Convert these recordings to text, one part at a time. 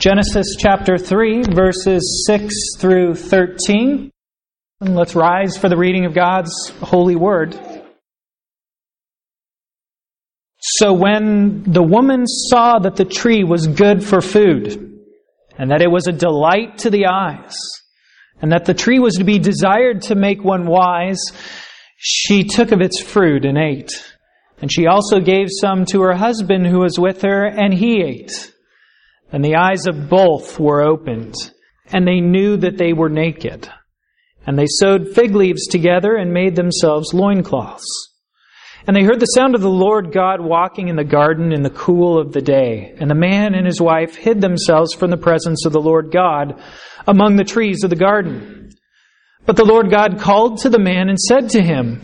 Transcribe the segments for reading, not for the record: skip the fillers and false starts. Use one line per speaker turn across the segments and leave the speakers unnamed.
Genesis chapter 3, verses 6 through 13. And let's rise for the reading of God's holy word. So when the woman saw that the tree was good for food, and that it was a delight to the eyes, and that the tree was to be desired to make one wise, she took of its fruit and ate. And she also gave some to her husband who was with her, and he ate. And the eyes of both were opened, and they knew that they were naked. And they sewed fig leaves together and made themselves loincloths. And they heard the sound of the Lord God walking in the garden in the cool of the day. And the man and his wife hid themselves from the presence of the Lord God among the trees of the garden. But the Lord God called to the man and said to him,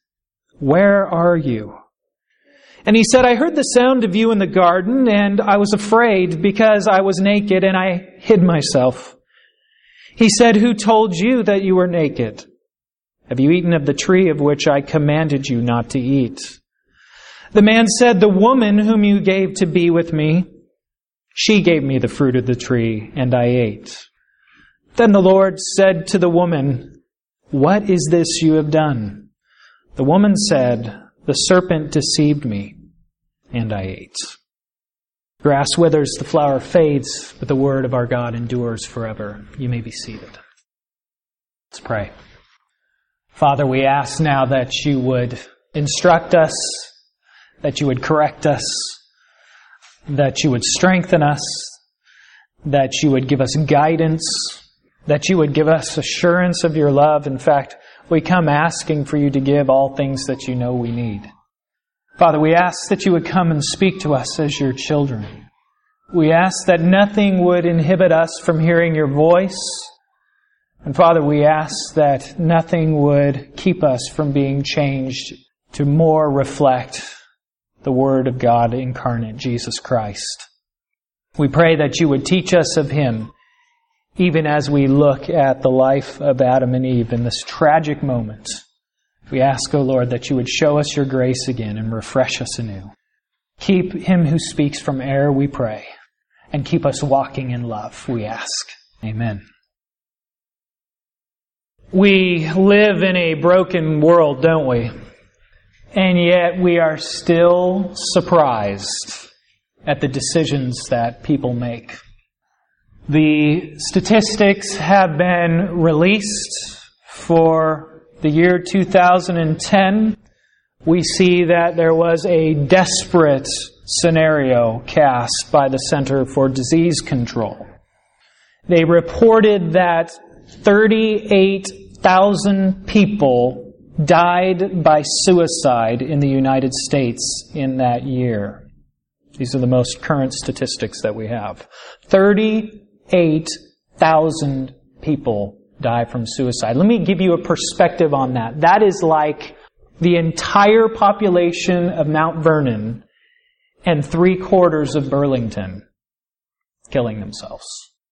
"Where are you?" And he said, "I heard the sound of you in the garden, and I was afraid because I was naked, and I hid myself." He said, "Who told you that you were naked? Have you eaten of the tree of which I commanded you not to eat?" The man said, "The woman whom you gave to be with me, she gave me the fruit of the tree, and I ate." Then the Lord said to the woman, "What is this you have done?" The woman said, "The serpent deceived me, and I ate." Grass withers, the flower fades, but the word of our God endures forever. You may be seated. Let's pray. Father, we ask now that you would instruct us, that you would correct us, that you would strengthen us, that you would give us guidance, that you would give us assurance of your love. In fact, we come asking for you to give all things that you know we need. Father, we ask that you would come and speak to us as your children. We ask that nothing would inhibit us from hearing your voice. And Father, we ask that nothing would keep us from being changed to more reflect the Word of God incarnate, Jesus Christ. We pray that you would teach us of Him, even as we look at the life of Adam and Eve in this tragic moment. We ask, O Lord, that you would show us your grace again and refresh us anew. Keep him who speaks from error, we pray, and keep us walking in love, we ask. Amen. We live in a broken world, don't we? And yet we are still surprised at the decisions that people make. The statistics have been released for the year 2010. We see that there was a desperate scenario cast by the Center for Disease Control. They reported that 38,000 people died by suicide in the United States in that year. These are the most current statistics that we have. 38,000 people die from suicide. Let me give you a perspective on that. That is like the entire population of Mount Vernon and 3/4 of Burlington killing themselves.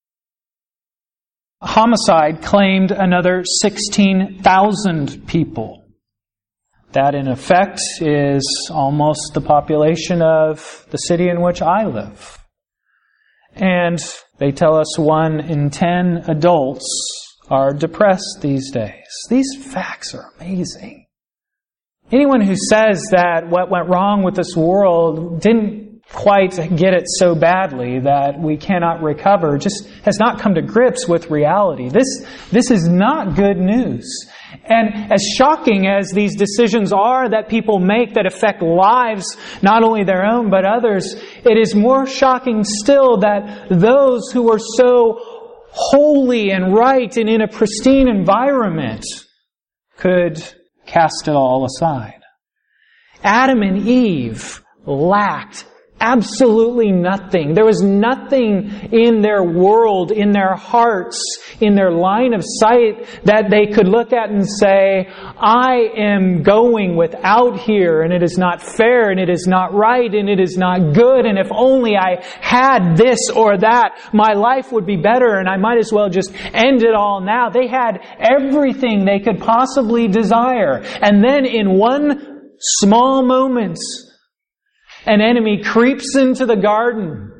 A homicide claimed another 16,000 people. That, in effect, is almost the population of the city in which I live. And they tell us 1 in 10 adults are depressed these days. These facts are amazing. Anyone who says that what went wrong with this world didn't quite get it so badly that we cannot recover just has not come to grips with reality. This is not good news. And as shocking as these decisions are that people make that affect lives, not only their own but others, it is more shocking still that those who are so holy and right and in a pristine environment could cast it all aside. Adam and Eve lacked absolutely nothing. There was nothing in their world, in their hearts, in their line of sight that they could look at and say, I am going without here, and it is not fair, and it is not right, and it is not good, and if only I had this or that, my life would be better, and I might as well just end it all now. They had everything they could possibly desire. And then in one small moment, an enemy creeps into the garden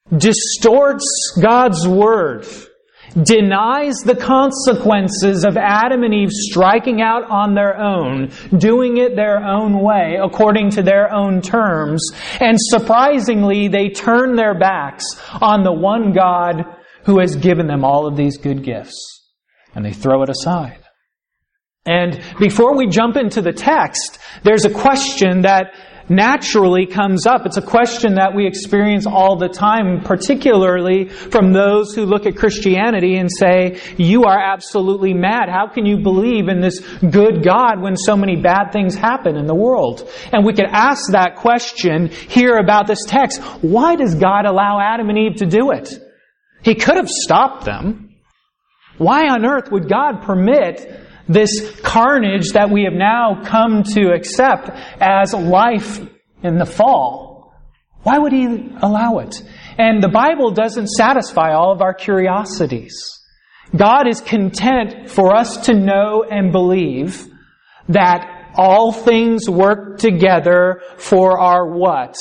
distorts God's Word, denies the consequences of Adam and Eve striking out on their own, doing it their own way, according to their own terms, and surprisingly, they turn their backs on the one God who has given them all of these good gifts, and they throw it aside. And before we jump into the text, there's a question that naturally comes up. It's a question that we experience all the time, particularly from those who look at Christianity and say, you are absolutely mad. How can you believe in this good God when so many bad things happen in the world? And we could ask that question here about this text. Why does God allow Adam and Eve to do it? He could have stopped them. Why on earth would God permit this carnage that we have now come to accept as life in the fall? Why would He allow it? And the Bible doesn't satisfy all of our curiosities. God is content for us to know and believe that all things work together for our what?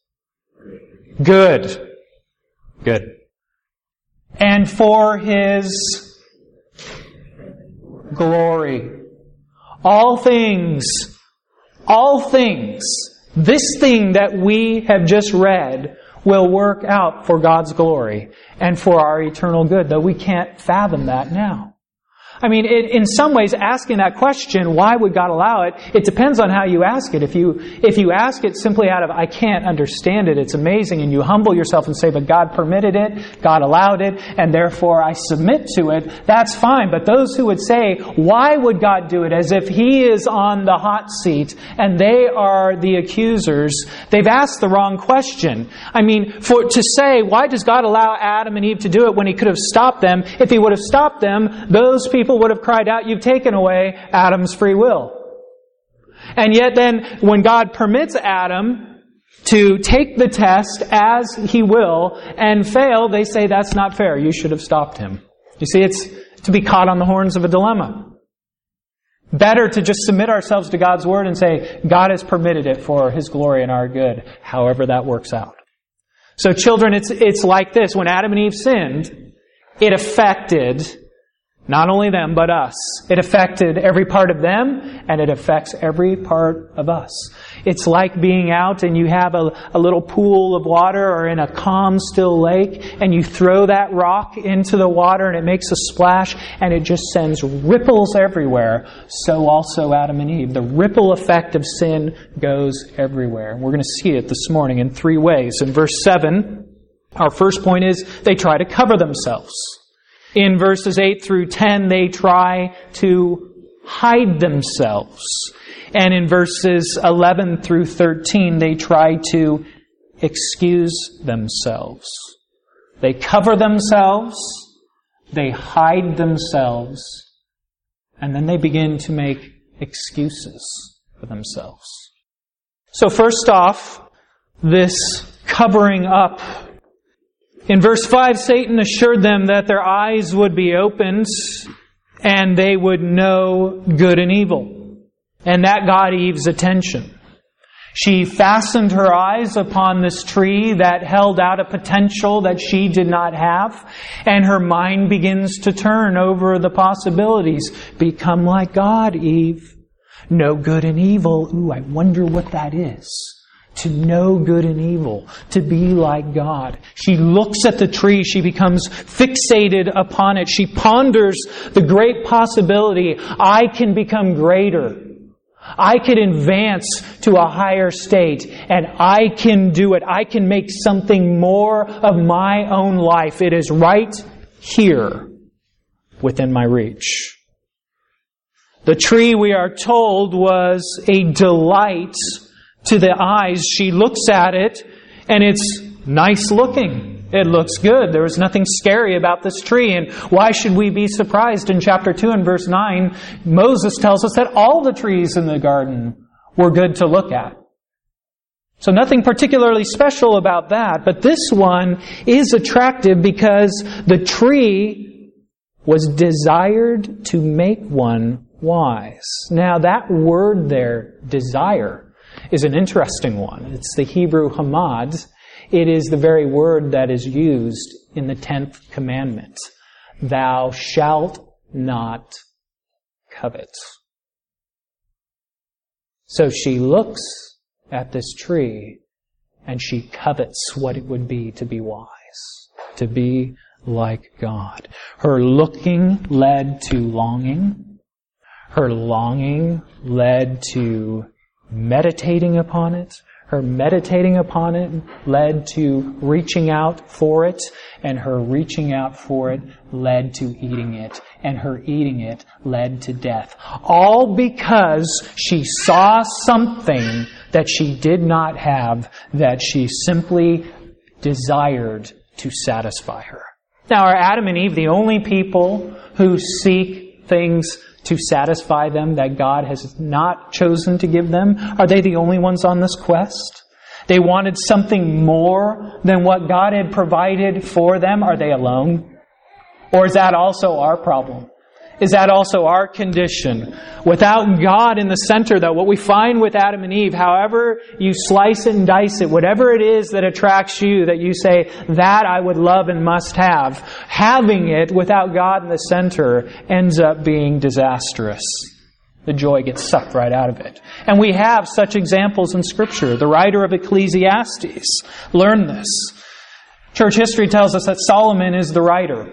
Good. Good. And for His glory. All things, this thing that we have just read will work out for God's glory and for our eternal good, though we can't fathom that now. I mean, in some ways, asking that question, why would God allow it? It depends on how you ask it. If you ask it simply out of, I can't understand it, it's amazing, and you humble yourself and say, but God permitted it, God allowed it, and therefore I submit to it, that's fine. But those who would say, why would God do it? As if He is on the hot seat and they are the accusers, they've asked the wrong question. I mean, to say, why does God allow Adam and Eve to do it when He could have stopped them? If He would have stopped them, those people would have cried out, you've taken away Adam's free will. And yet then, when God permits Adam to take the test as he will and fail, they say, that's not fair. You should have stopped him. You see, it's to be caught on the horns of a dilemma. Better to just submit ourselves to God's Word and say, God has permitted it for His glory and our good, however that works out. So children, it's like this. When Adam and Eve sinned, it affected not only them, but us. It affected every part of them, and it affects every part of us. It's like being out and you have a little pool of water or in a calm, still lake, and you throw that rock into the water and it makes a splash, and it just sends ripples everywhere. So also Adam and Eve. The ripple effect of sin goes everywhere. We're going to see it this morning in three ways. In verse 7, our first point is they try to cover themselves. In verses 8 through 10, they try to hide themselves. And in verses 11 through 13, they try to excuse themselves. They cover themselves, they hide themselves, and then they begin to make excuses for themselves. So first off, this covering up. In verse 5, Satan assured them that their eyes would be opened and they would know good and evil. And that got Eve's attention. She fastened her eyes upon this tree that held out a potential that she did not have, and her mind begins to turn over the possibilities. Become like God, Eve. Know good and evil. Ooh, I wonder what that is. To know good and evil, to be like God. She looks at the tree, she becomes fixated upon it. She ponders the great possibility, I can become greater. I can advance to a higher state, and I can do it. I can make something more of my own life. It is right here within my reach. The tree, we are told, was a delight to the eyes. She looks at it, and it's nice looking. It looks good. There was nothing scary about this tree. And why should we be surprised? In chapter 2 and verse 9, Moses tells us that all the trees in the garden were good to look at. So nothing particularly special about that. But this one is attractive because the tree was desired to make one wise. Now that word there, desire, is an interesting one. It's the Hebrew hamad. It is the very word that is used in the 10th commandment. Thou shalt not covet. So she looks at this tree and she covets what it would be to be wise, to be like God. Her looking led to longing. Her longing led to meditating upon it. Her meditating upon it led to reaching out for it, and her reaching out for it led to eating it, and her eating it led to death. All because she saw something that she did not have, that she simply desired to satisfy her. Now, are Adam and Eve the only people who seek things to satisfy them that God has not chosen to give them? Are they the only ones on this quest? They wanted something more than what God had provided for them. Are they alone? Or is that also our problem? Is that also our condition? Without God in the center, though, what we find with Adam and Eve, however you slice it and dice it, whatever it is that attracts you, that you say, that I would love and must have, having it without God in the center ends up being disastrous. The joy gets sucked right out of it. And we have such examples in Scripture. The writer of Ecclesiastes learned this. Church history tells us that Solomon is the writer.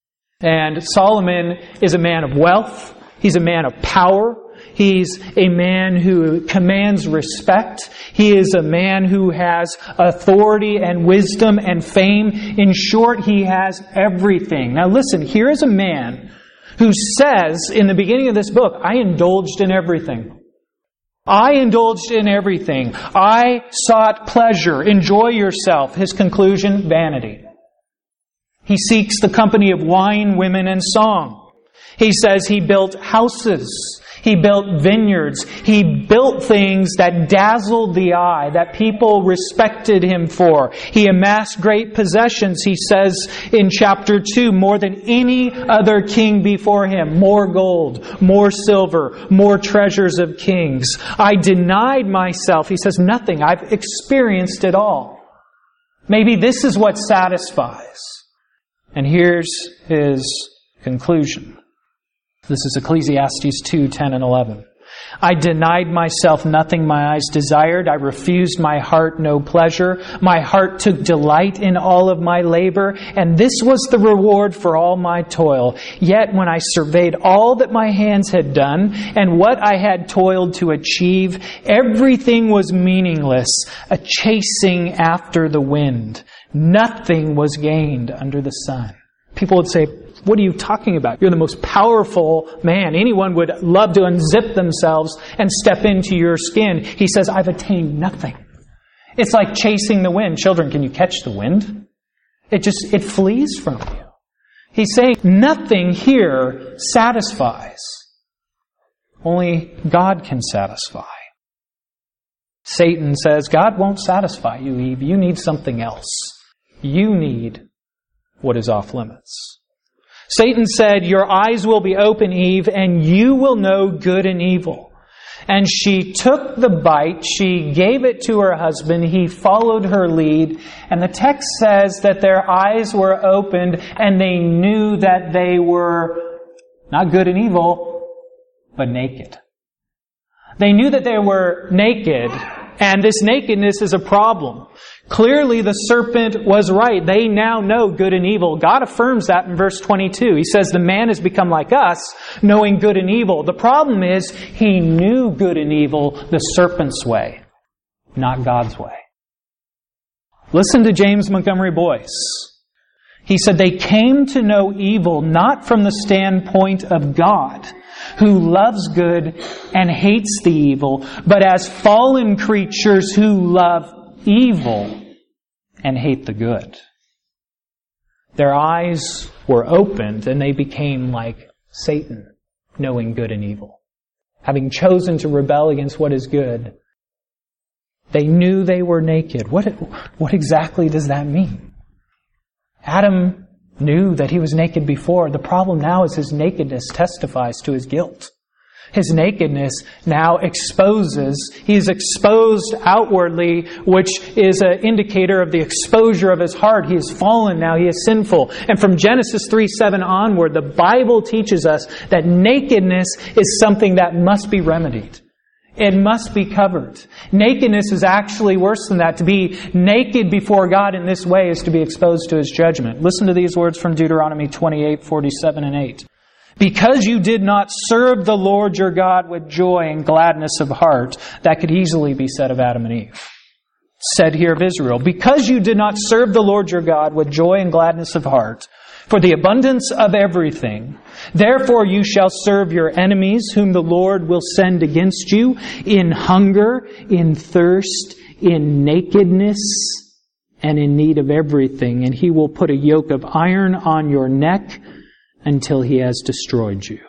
And Solomon is a man of wealth. He's a man of power. He's a man who commands respect. He is a man who has authority and wisdom and fame. In short, he has everything. Now listen, here is a man who says in the beginning of this book, I indulged in everything. I indulged in everything. I sought pleasure. Enjoy yourself. His conclusion, vanity. He seeks the company of wine, women, and song. He says he built houses. He built vineyards. He built things that dazzled the eye, that people respected him for. He amassed great possessions, he says in chapter 2, more than any other king before him. More gold, more silver, more treasures of kings. I denied myself. He says, nothing. I've experienced it all. Maybe this is what satisfies. And here's his conclusion. This is Ecclesiastes 2:10 and 11. I denied myself nothing my eyes desired. I refused my heart no pleasure. My heart took delight in all of my labor, and this was the reward for all my toil. Yet when I surveyed all that my hands had done and what I had toiled to achieve, everything was meaningless, a chasing after the wind. Nothing was gained under the sun. People would say, what are you talking about? You're the most powerful man. Anyone would love to unzip themselves and step into your skin. He says, I've attained nothing. It's like chasing the wind. Children, can you catch the wind? It flees from you. He's saying nothing here satisfies. Only God can satisfy. Satan says, God won't satisfy you, Eve. You need something else. You need what is off limits. Satan said, your eyes will be open, Eve, and you will know good and evil. And she took the bite, she gave it to her husband, he followed her lead, and the text says that their eyes were opened and they knew that they were not good and evil, but naked. They knew that they were naked, and this nakedness is a problem. Clearly the serpent was right. They now know good and evil. God affirms that in verse 22. He says the man has become like us, knowing good and evil. The problem is he knew good and evil the serpent's way, not God's way. Listen to James Montgomery Boyce. He said they came to know evil not from the standpoint of God, who loves good and hates the evil, but as fallen creatures who love evil and hate the good. Their eyes were opened and they became like Satan, knowing good and evil. Having chosen to rebel against what is good, they knew they were naked. What exactly does that mean? Adam knew that he was naked before. The problem now is his nakedness testifies to his guilt. His nakedness now exposes. He is exposed outwardly, which is an indicator of the exposure of his heart. He is fallen now. He is sinful. And from Genesis 3:7 onward, the Bible teaches us that nakedness is something that must be remedied. It must be covered. Nakedness is actually worse than that. To be naked before God in this way is to be exposed to His judgment. Listen to these words from Deuteronomy 28:47 and 8. Because you did not serve the Lord your God with joy and gladness of heart, that could easily be said of Adam and Eve. Said here of Israel, because you did not serve the Lord your God with joy and gladness of heart, for the abundance of everything, therefore you shall serve your enemies, whom the Lord will send against you, in hunger, in thirst, in nakedness, and in need of everything. And He will put a yoke of iron on your neck, until He has destroyed you.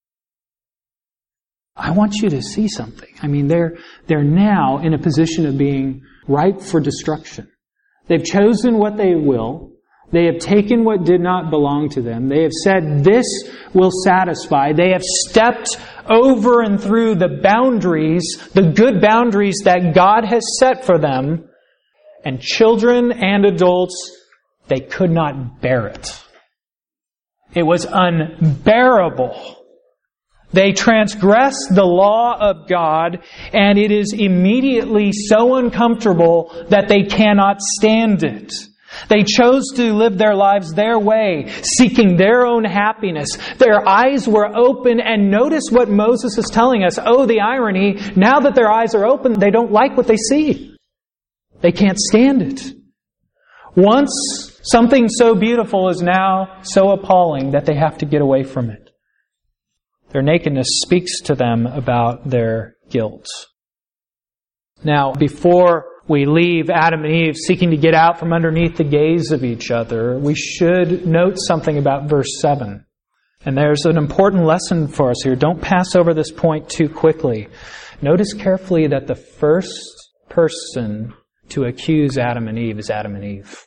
I want you to see something. I mean, they're now in a position of being ripe for destruction. They've chosen what they will. They have taken what did not belong to them. They have said, this will satisfy. They have stepped over and through the boundaries, the good boundaries that God has set for them. And children and adults, they could not bear it. It was unbearable. They transgressed the law of God, and it is immediately so uncomfortable that they cannot stand it. They chose to live their lives their way, seeking their own happiness. Their eyes were open, and notice what Moses is telling us. Oh, the irony. Now that their eyes are open, they don't like what they see. They can't stand it. Once something so beautiful is now so appalling that they have to get away from it. Their nakedness speaks to them about their guilt. Now, before we leave Adam and Eve seeking to get out from underneath the gaze of each other, we should note something about verse 7. And there's an important lesson for us here. Don't pass over this point too quickly. Notice carefully that the first person to accuse Adam and Eve is Adam and Eve.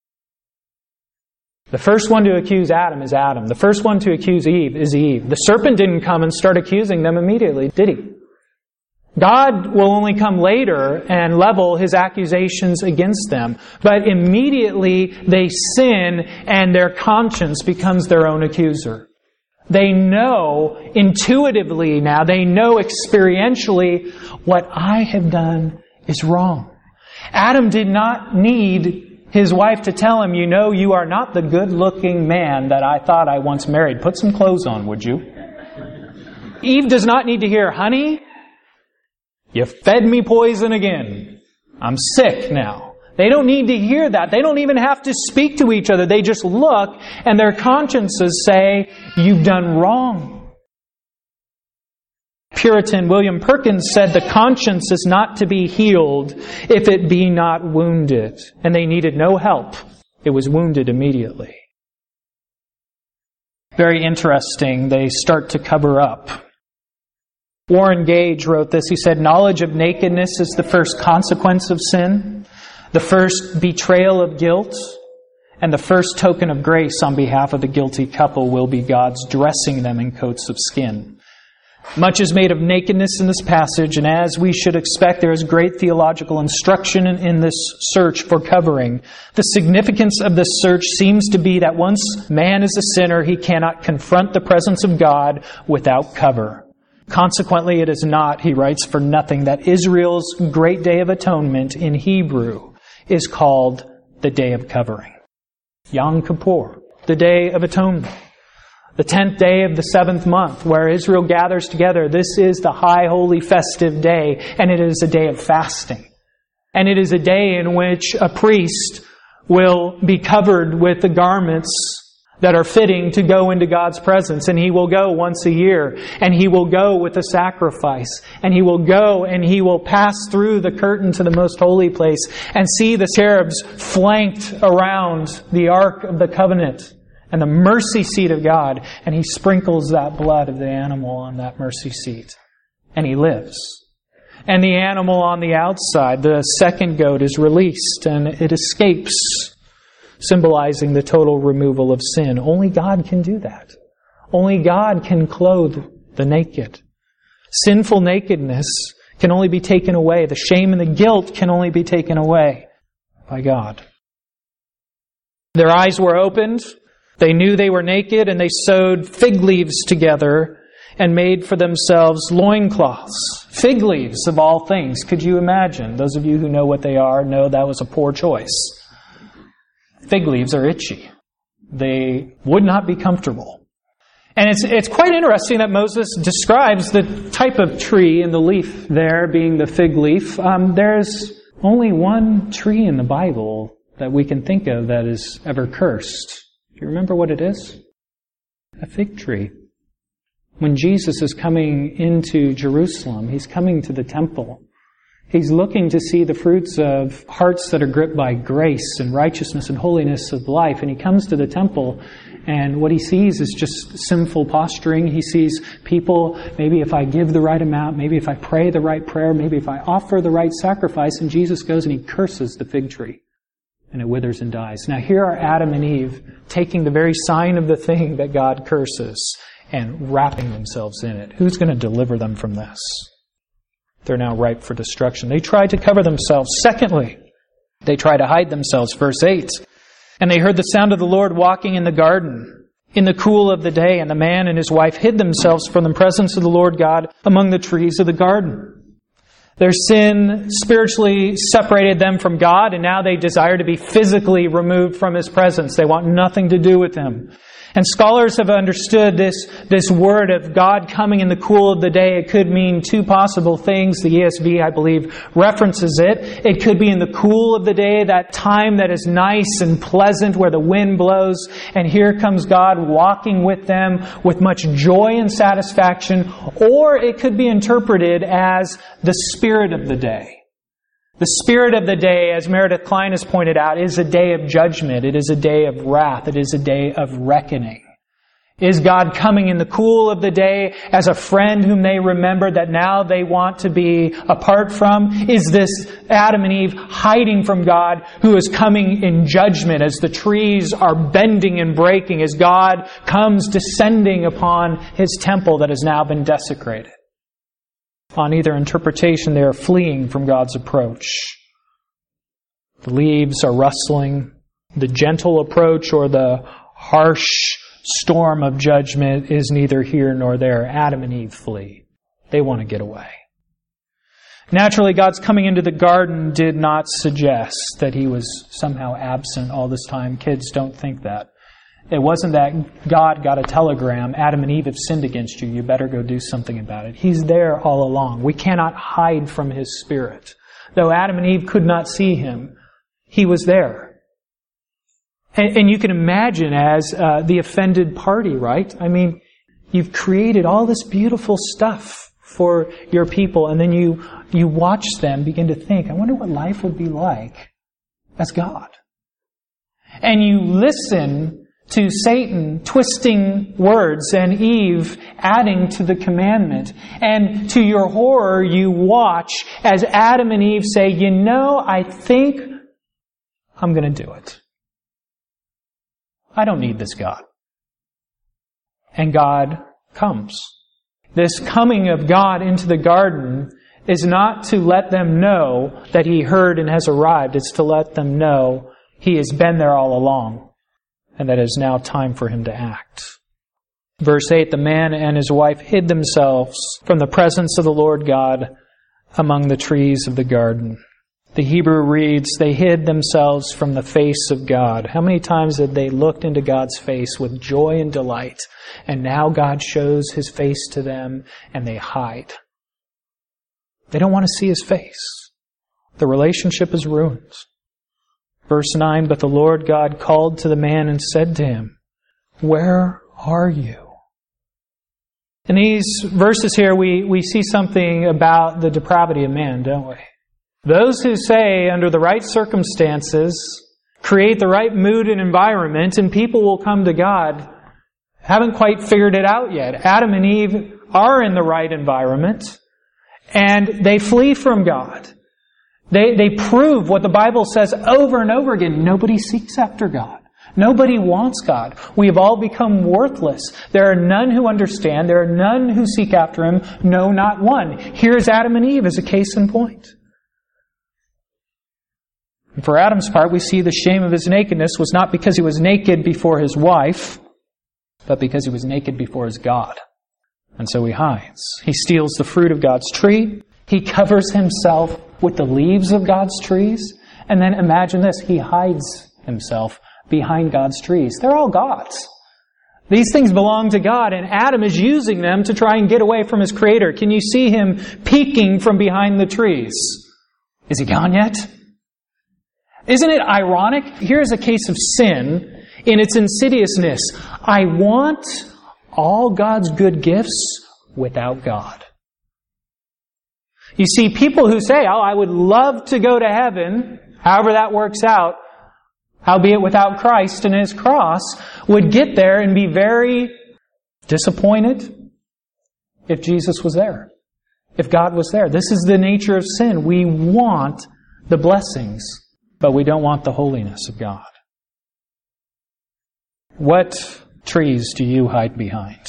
The first one to accuse Adam is Adam. The first one to accuse Eve is Eve. The serpent didn't come and start accusing them immediately, did he? God will only come later and level His accusations against them. But immediately they sin and their conscience becomes their own accuser. They know intuitively now, they know experientially, what I have done is wrong. Adam did not need his wife to tell him, you know, you are not the good-looking man that I thought I once married. Put some clothes on, would you? Eve does not need to hear, honey, you fed me poison again. I'm sick now. They don't need to hear that. They don't even have to speak to each other. They just look and their consciences say, you've done wrong. Puritan William Perkins said the conscience is not to be healed if it be not wounded. And they needed no help. It was wounded immediately. Very interesting. They start to cover up. Warren Gage wrote this. He said, knowledge of nakedness is the first consequence of sin, the first betrayal of guilt, and the first token of grace on behalf of the guilty couple will be God's dressing them in coats of skin. Much is made of nakedness in this passage, and as we should expect, there is great theological instruction in this search for covering. The significance of this search seems to be that once man is a sinner, he cannot confront the presence of God without cover. Consequently, it is not, he writes, for nothing that Israel's great day of atonement in Hebrew is called the Day of Covering. Yom Kippur, the Day of Atonement. The 10th day of the 7th month, where Israel gathers together. This is the high holy festive day, and it is a day of fasting. And it is a day in which a priest will be covered with the garments that are fitting to go into God's presence. And he will go once a year, and he will go with a sacrifice. And he will go and he will pass through the curtain to the most holy place and see the cherubs flanked around the Ark of the Covenant and the mercy seat of God, and he sprinkles that blood of the animal on that mercy seat. And he lives. And the animal on the outside, the second goat, is released, and it escapes, symbolizing the total removal of sin. Only God can do that. Only God can clothe the naked. Sinful nakedness can only be taken away. The shame and the guilt can only be taken away by God. Their eyes were opened. They knew they were naked, and they sewed fig leaves together and made for themselves loincloths. Fig leaves, of all things. Could you imagine? Those of you who know what they are know that was a poor choice. Fig leaves are itchy. They would not be comfortable. And it's quite interesting that Moses describes the type of tree and the leaf there being the fig leaf. There's only one tree in the Bible that we can think of that is ever cursed. Do you remember what it is? A fig tree. When Jesus is coming into Jerusalem, He's coming to the temple. He's looking to see the fruits of hearts that are gripped by grace and righteousness and holiness of life. And He comes to the temple, and what He sees is just sinful posturing. He sees people, maybe if I give the right amount, maybe if I pray the right prayer, maybe if I offer the right sacrifice. And Jesus goes and He curses the fig tree, and it withers and dies. Now here are Adam and Eve taking the very sign of the thing that God curses and wrapping themselves in it. Who's going to deliver them from this? They're now ripe for destruction. They tried to cover themselves. Secondly, they try to hide themselves. Verse 8. And they heard the sound of the Lord walking in the garden in the cool of the day, and the man and his wife hid themselves from the presence of the Lord God among the trees of the garden. Their sin spiritually separated them from God, and now they desire to be physically removed from His presence. They want nothing to do with Him. And scholars have understood this word of God coming in the cool of the day. It could mean two possible things. The ESV, I believe, references it. It could be in the cool of the day, that time that is nice and pleasant where the wind blows. And here comes God walking with them with much joy and satisfaction. Or it could be interpreted as the spirit of the day. The spirit of the day, as Meredith Klein has pointed out, is a day of judgment. It is a day of wrath. It is a day of reckoning. Is God coming in the cool of the day as a friend whom they remember that now they want to be apart from? Is this Adam and Eve hiding from God who is coming in judgment as the trees are bending and breaking, as God comes descending upon His temple that has now been desecrated? On either interpretation, they are fleeing from God's approach. The leaves are rustling. The gentle approach or the harsh storm of judgment is neither here nor there. Adam and Eve flee. They want to get away. Naturally, God's coming into the garden did not suggest that He was somehow absent all this time. Kids, don't think that. It wasn't that God got a telegram, Adam and Eve have sinned against you, you better go do something about it. He's there all along. We cannot hide from His Spirit. Though Adam and Eve could not see Him, He was there. And you can imagine as the offended party, right? I mean, you've created all this beautiful stuff for your people, and then you watch them begin to think, I wonder what life would be like as God. And you listen to Satan twisting words and Eve adding to the commandment. And to your horror, you watch as Adam and Eve say, I think I'm going to do it. I don't need this God. And God comes. This coming of God into the garden is not to let them know that He heard and has arrived. It's to let them know He has been there all along, and that it is now time for Him to act. Verse 8, the man and his wife hid themselves from the presence of the Lord God among the trees of the garden. The Hebrew reads, they hid themselves from the face of God. How many times had they looked into God's face with joy and delight, and now God shows His face to them, and they hide. They don't want to see His face. The relationship is ruined. Verse 9, but the Lord God called to the man and said to him, where are you? In these verses here, we see something about the depravity of man, don't we? Those who say, under the right circumstances, create the right mood and environment, and people will come to God, haven't quite figured it out yet. Adam and Eve are in the right environment, and they flee from God. They prove what the Bible says over and over again. Nobody seeks after God. Nobody wants God. We have all become worthless. There are none who understand. There are none who seek after Him. No, not one. Here's Adam and Eve as a case in point. And for Adam's part, we see the shame of his nakedness was not because he was naked before his wife, but because he was naked before his God. And so he hides. He steals the fruit of God's tree. He covers himself with the leaves of God's trees. And then imagine this, he hides himself behind God's trees. They're all God's. These things belong to God, and Adam is using them to try and get away from his Creator. Can you see him peeking from behind the trees? Is he gone yet? Isn't it ironic? Here's a case of sin in its insidiousness. I want all God's good gifts without God. You see, people who say, oh, I would love to go to heaven, however that works out, howbeit without Christ and His cross, would get there and be very disappointed if Jesus was there, if God was there. This is the nature of sin. We want the blessings, but we don't want the holiness of God. What trees do you hide behind?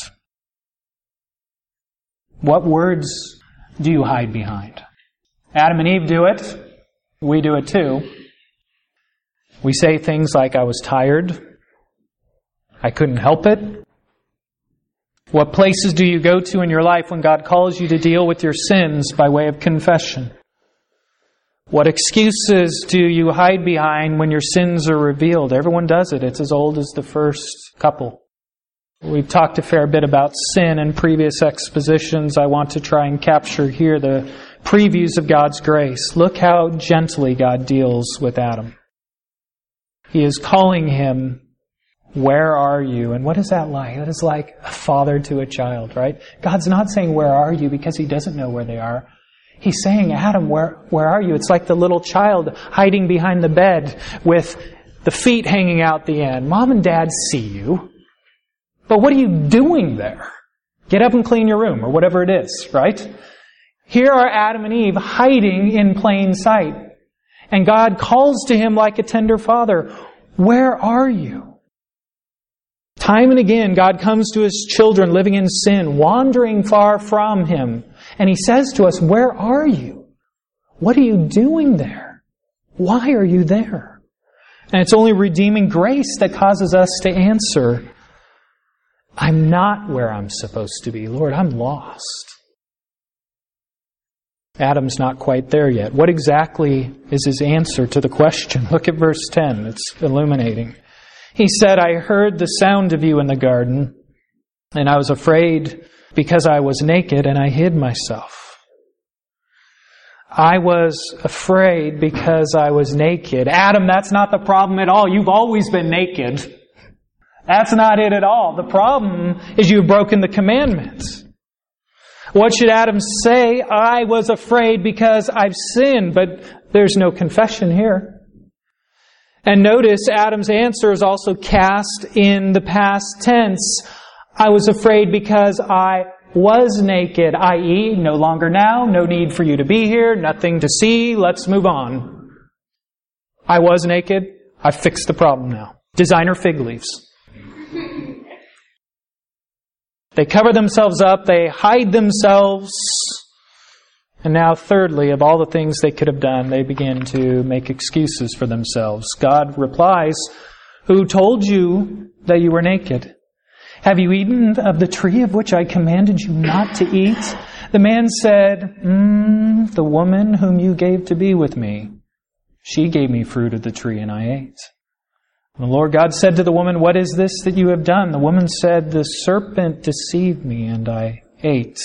What words do you hide behind? Adam and Eve do it. We do it too. We say things like, I was tired. I couldn't help it. What places do you go to in your life when God calls you to deal with your sins by way of confession? What excuses do you hide behind when your sins are revealed? Everyone does it. It's as old as the first couple. We've talked a fair bit about sin in previous expositions. I want to try and capture here the previews of God's grace. Look how gently God deals with Adam. He is calling him, where are you? And what is that like? That is like a father to a child, right? God's not saying, where are you? Because He doesn't know where they are. He's saying, Adam, where are you? It's like the little child hiding behind the bed with the feet hanging out the end. Mom and Dad see you. But what are you doing there? Get up and clean your room, or whatever it is, right? Here are Adam and Eve hiding in plain sight. And God calls to him like a tender father, where are you? Time and again, God comes to His children living in sin, wandering far from Him. And He says to us, where are you? What are you doing there? Why are you there? And it's only redeeming grace that causes us to answer, I'm not where I'm supposed to be. Lord, I'm lost. Adam's not quite there yet. What exactly is his answer to the question? Look at verse 10. It's illuminating. He said, I heard the sound of you in the garden, and I was afraid because I was naked, and I hid myself. I was afraid because I was naked. Adam, that's not the problem at all. You've always been naked. That's not it at all. The problem is you've broken the commandments. What should Adam say? I was afraid because I've sinned, but there's no confession here. And notice Adam's answer is also cast in the past tense. I was afraid because I was naked, i.e., no longer now, no need for you to be here, nothing to see, let's move on. I was naked, I've fixed the problem now. Designer fig leaves. They cover themselves up, they hide themselves, and now thirdly, of all the things they could have done, they begin to make excuses for themselves. God replies, who told you that you were naked? Have you eaten of the tree of which I commanded you not to eat? The man said, the woman whom you gave to be with me, she gave me fruit of the tree and I ate. The Lord God said to the woman, what is this that you have done? The woman said, the serpent deceived me and I ate.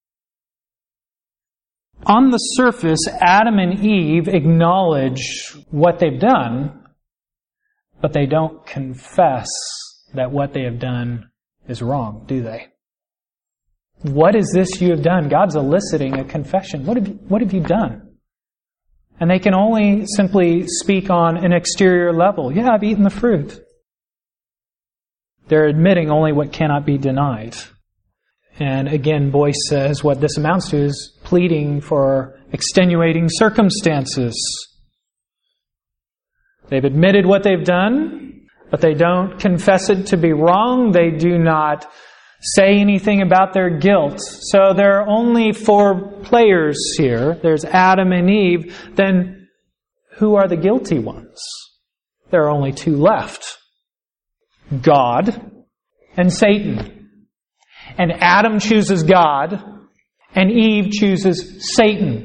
On the surface, Adam and Eve acknowledge what they've done, but they don't confess that what they have done is wrong, do they? What is this you have done? God's eliciting a confession. What have you done? And they can only simply speak on an exterior level. Yeah, I've eaten the fruit. They're admitting only what cannot be denied. And again, Boyce says what this amounts to is pleading for extenuating circumstances. They've admitted what they've done. but they don't confess it to be wrong. They do not say anything about their guilt. So there are only 4 players here. There's Adam and Eve. Then who are the guilty ones? There are only 2 left. God and Satan. And Adam chooses God, and Eve chooses Satan.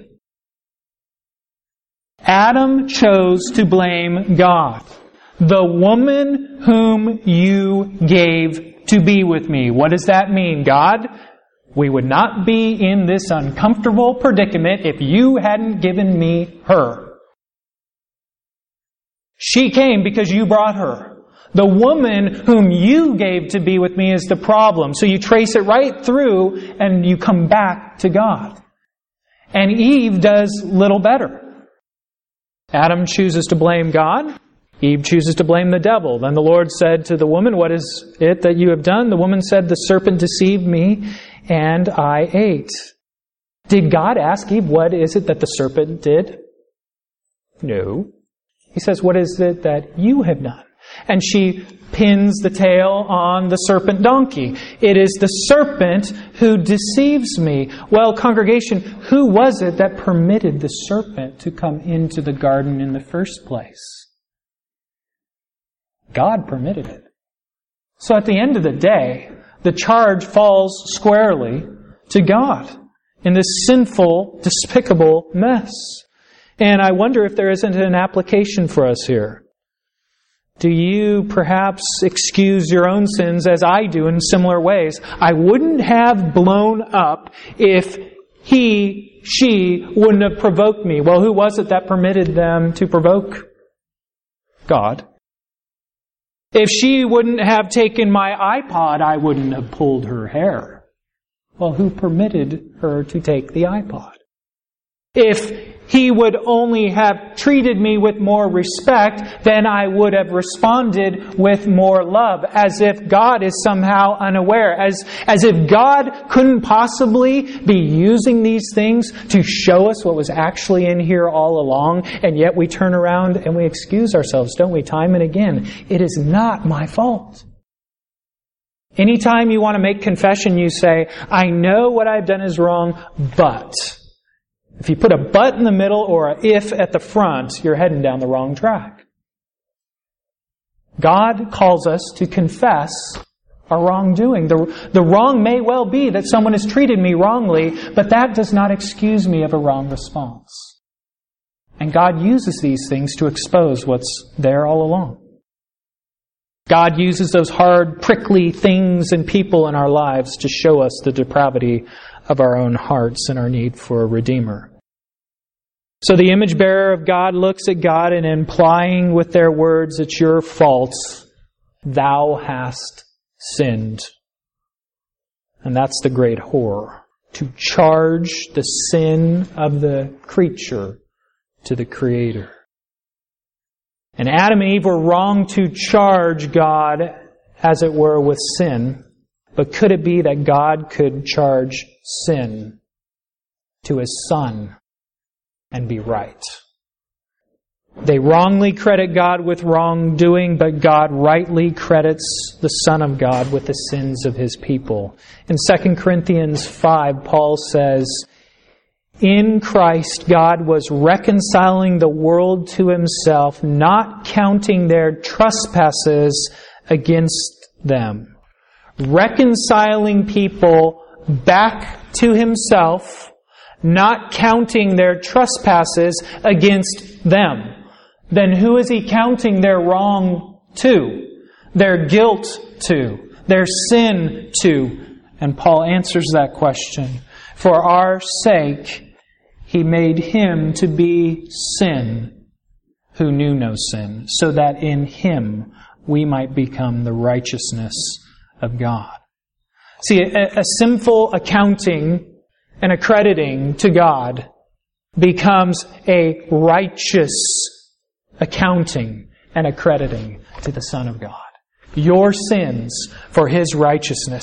Adam chose to blame God. The woman whom you gave to be with me. What does that mean, God? We would not be in this uncomfortable predicament if you hadn't given me her. She came because you brought her. The woman whom you gave to be with me is the problem. So you trace it right through and you come back to God. And Eve does little better. Adam chooses to blame God. Eve chooses to blame the devil. Then the Lord said to the woman, "What is it that you have done?" The woman said, "The serpent deceived me, and I ate." Did God ask Eve, "What is it that the serpent did?" No. He says, "What is it that you have done?" And she pins the tail on the serpent donkey. It is the serpent who deceives me. Well, congregation, who was it that permitted the serpent to come into the garden in the first place? God permitted it. So at the end of the day, the charge falls squarely to God in this sinful, despicable mess. And I wonder if there isn't an application for us here. Do you perhaps excuse your own sins as I do in similar ways? I wouldn't have blown up if she wouldn't have provoked me. Well, who was it that permitted them to provoke? God. If she wouldn't have taken my iPod, I wouldn't have pulled her hair. Well, who permitted her to take the iPod? If he would only have treated me with more respect, then I would have responded with more love, as if God is somehow unaware, as if God couldn't possibly be using these things to show us what was actually in here all along, and yet we turn around and we excuse ourselves, don't we, time and again? It is not my fault. Anytime you want to make confession, you say, I know what I've done is wrong, but... If you put a but in the middle or a if at the front, you're heading down the wrong track. God calls us to confess our wrongdoing. The wrong may well be that someone has treated me wrongly, but that does not excuse me of a wrong response. And God uses these things to expose what's there all along. God uses those hard, prickly things and people in our lives to show us the depravity of our own hearts and our need for a Redeemer. So the image bearer of God looks at God and implying with their words, it's your fault, thou hast sinned. And that's the great horror, to charge the sin of the creature to the Creator. And Adam and Eve were wrong to charge God, as it were, with sin. But could it be that God could charge sin to His Son and be right? They wrongly credit God with wrongdoing, but God rightly credits the Son of God with the sins of His people. In 2 Corinthians 5, Paul says, in Christ, God was reconciling the world to Himself, not counting their trespasses against them. Reconciling people back to Himself, not counting their trespasses against them. Then who is He counting their wrong to? Their guilt to? Their sin to? And Paul answers that question. For our sake, He made Him to be sin who knew no sin, so that in Him we might become the righteousness of God. See, a sinful accounting and accrediting to God becomes a righteous accounting and accrediting to the Son of God. Your sins for His righteousness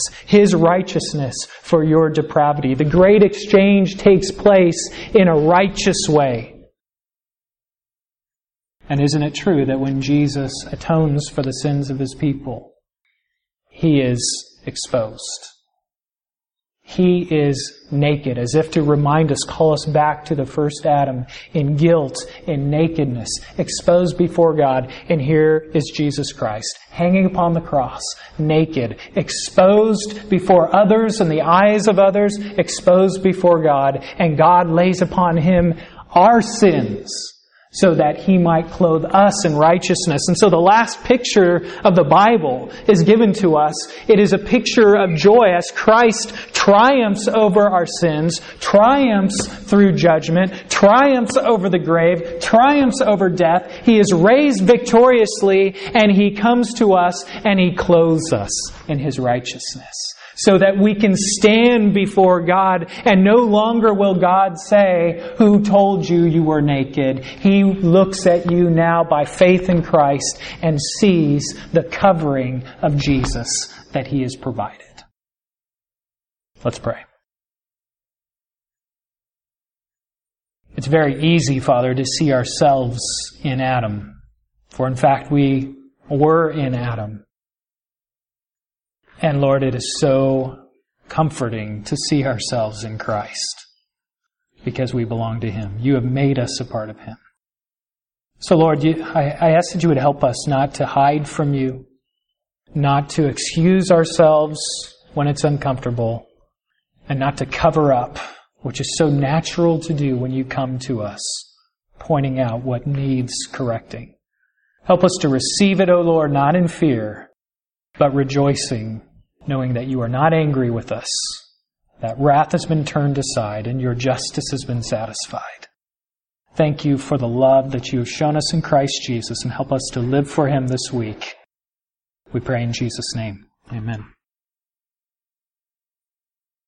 for your depravity. The great exchange takes place in a righteous way. And isn't it true that when Jesus atones for the sins of His people, He is exposed? He is naked, as if to remind us, call us back to the first Adam, in guilt, in nakedness, exposed before God. And here is Jesus Christ, hanging upon the cross, naked, exposed before others and the eyes of others, exposed before God. And God lays upon Him our sins, so that He might clothe us in righteousness. And so the last picture of the Bible is given to us. It is a picture of joy as Christ triumphs over our sins, triumphs through judgment, triumphs over the grave, triumphs over death. He is raised victoriously, and He comes to us and He clothes us in His righteousness, so that we can stand before God, and no longer will God say, "Who told you you were naked?" He looks at you now by faith in Christ and sees the covering of Jesus that He has provided. Let's pray. It's very easy, Father, to see ourselves in Adam, for in fact we were in Adam. And Lord, it is so comforting to see ourselves in Christ, because we belong to Him. You have made us a part of Him. So Lord, I ask that You would help us not to hide from You, not to excuse ourselves when it's uncomfortable, and not to cover up, which is so natural to do when You come to us, pointing out what needs correcting. Help us to receive it, O Lord, not in fear, but rejoicing, knowing that You are not angry with us, that wrath has been turned aside, and Your justice has been satisfied. Thank You for the love that You have shown us in Christ Jesus, and help us to live for Him this week. We pray in Jesus' name. Amen.